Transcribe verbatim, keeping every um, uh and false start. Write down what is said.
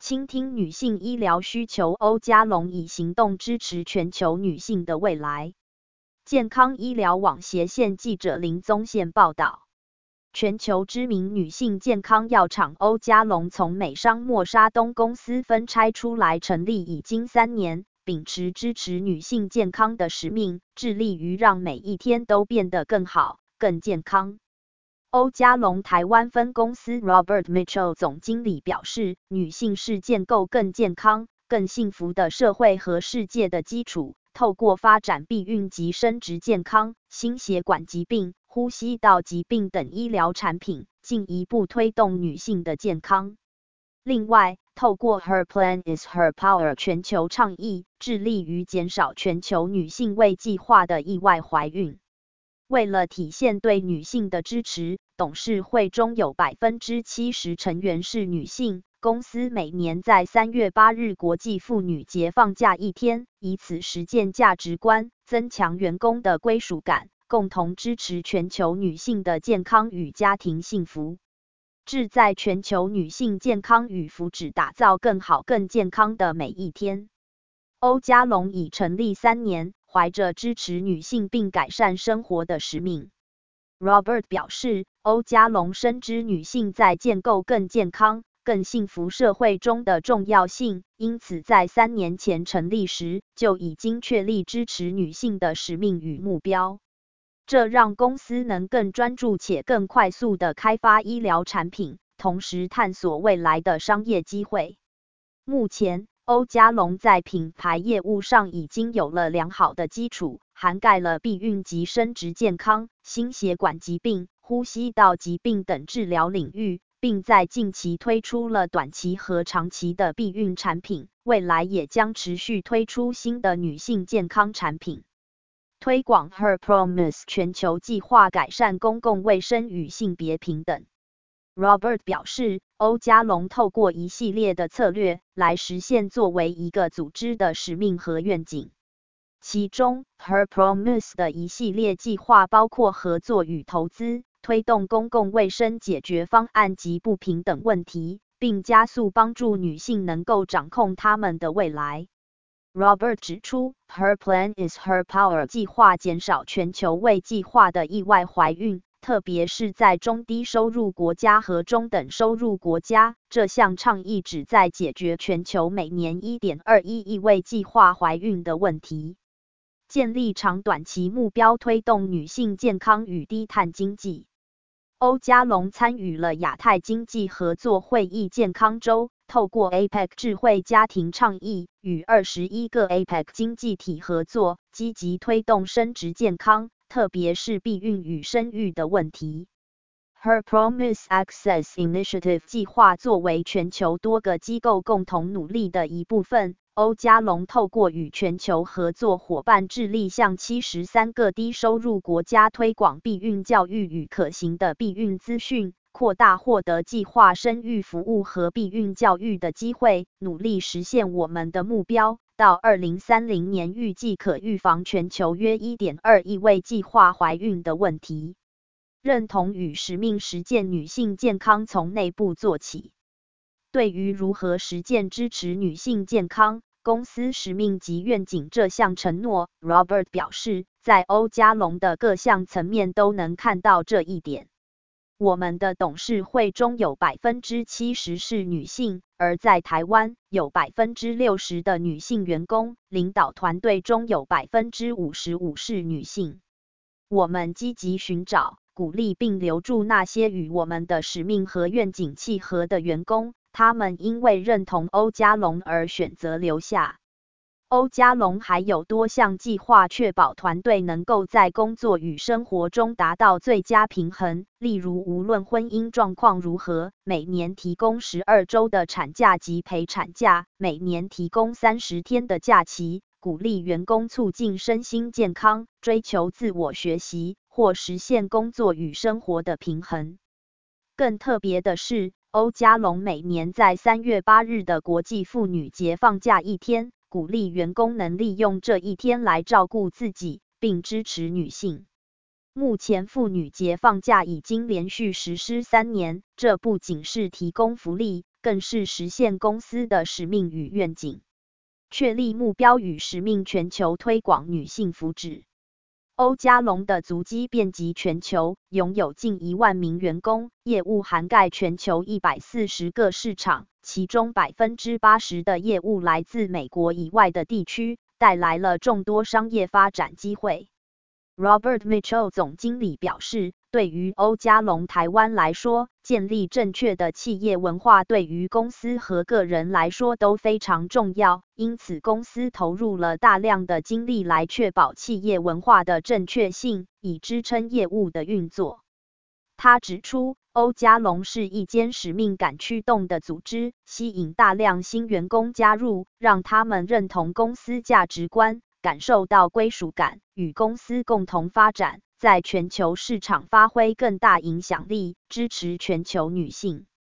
倾听女性医疗需求，欧家龙以行动支持全球女性的未来。健康医疗网斜线记者林宗宪报道。全球知名女性健康药厂欧家龙从美商默沙东公司分拆出来成立已经三年，秉持支持女性健康的使命，致力于让每一天都变得更好、更健康。欧家龙台湾分公司 Robert Mitchell 总经理表示，女性是建构更健康、更幸福的社会和世界的基础，透过发展避孕及生殖健康、心血管疾病、呼吸道疾病等医疗产品，进一步推动女性的健康。另外，透过 Her Plan is Her Power 全球倡议，致力于减少全球女性未计划的意外怀孕。为了体现对女性的支持，董事会中有 百分之七十 成员是女性。公司每年在三月八日国际妇女节放假一天，以此实践价值观，增强员工的归属感，共同支持全球女性的健康与家庭幸福。志在全球女性健康与福祉，打造更好更健康的每一天。欧家龙已成立三年，怀着支持女性并改善生活的使命。Robert 表示，欧家龙深知女性在建构更健康、更幸福社会中的重要性，因此在三年前成立时，就已经确立支持女性的使命与目标。这让公司能更专注且更快速地开发医疗产品，同时探索未来的商业机会。目前，欧家龙在品牌业务上已经有了良好的基础，涵盖了避孕及生殖健康、心血管疾病、呼吸道疾病等治疗领域，并在近期推出了短期和长期的避孕产品，未来也将持续推出新的女性健康产品。推广 Her Promise 全球计划，改善公共卫生与性别平等。Robert 表示，欧家龙透过一系列的策略来实现作为一个组织的使命和愿景。其中 Her Promise 的一系列计划包括合作与投资，推动公共卫生解决方案及不平等问题，并加速帮助女性能够掌控她们的未来。Robert 指出 ，Her Plan is Her Power 计划减少全球未计划的意外怀孕，特别是在中低收入国家和中等收入国家。这项倡议旨在解决全球每年 一点二亿亿未计划怀孕的问题，建立长短期目标，推动女性健康与低碳经济。欧家龙参与了亚太经济合作会议健康周，透过 A P E C 智慧家庭倡议，与二十一个 A P E C 经济体合作，积极推动生殖健康，特别是避孕与生育的问题。Her Promise Access Initiative 计划作为全球多个机构共同努力的一部分，欧家龙透过与全球合作伙伴，致力向七十三个低收入国家推广避孕教育与可行的避孕资讯，扩大获得计划生育服务和避孕教育的机会，努力实现我们的目标。到二零三零年，预计可预防全球约 一点二亿未计划怀孕的问题。认同与使命，实践女性健康从内部做起。对于如何实践支持女性健康、公司使命及愿景这项承诺， Robert 表示，在欧家龙的各项层面都能看到这一点。我们的董事会中有 百分之七十 是女性，而在台湾有 百分之六十 的女性员工，领导团队中有 百分之五十五 是女性。我们积极寻找、鼓励并留住那些与我们的使命和愿景契合的员工，他们因为认同欧家龙而选择留下。欧家龙还有多项计划，确保团队能够在工作与生活中达到最佳平衡，例如无论婚姻状况如何，每年提供十二周的产假及陪产假，每年提供三十天的假期，鼓励员工促进身心健康，追求自我学习，或实现工作与生活的平衡。更特别的是，欧家龙每年在三月八日的国际妇女节放假一天，鼓励员工能利用这一天来照顾自己，并支持女性。目前妇女节放假已经连续实施三年，这不仅是提供福利， 更是实现公司的使命与愿景，确立目标与使命，全球推广女性福祉。欧家龙的足迹遍及全球，拥有近一万名员工，业务涵盖全球一百四十个市场，其中 百分之八十 的业务来自美国以外的地区，带来了众多商业发展机会。Robert Mitchell 总经理表示，对于欧家龙台湾来说，建立正确的企业文化对于公司和个人来说都非常重要，因此公司投入了大量的精力来确保企业文化的正确性，以支撑业务的运作。他指出，欧家龙是一间使命感驱动的组织，吸引大量新员工加入，让他们认同公司价值观，感受到归属感，与公司共同发展，在全球市场发挥更大影响力，支持全球女性。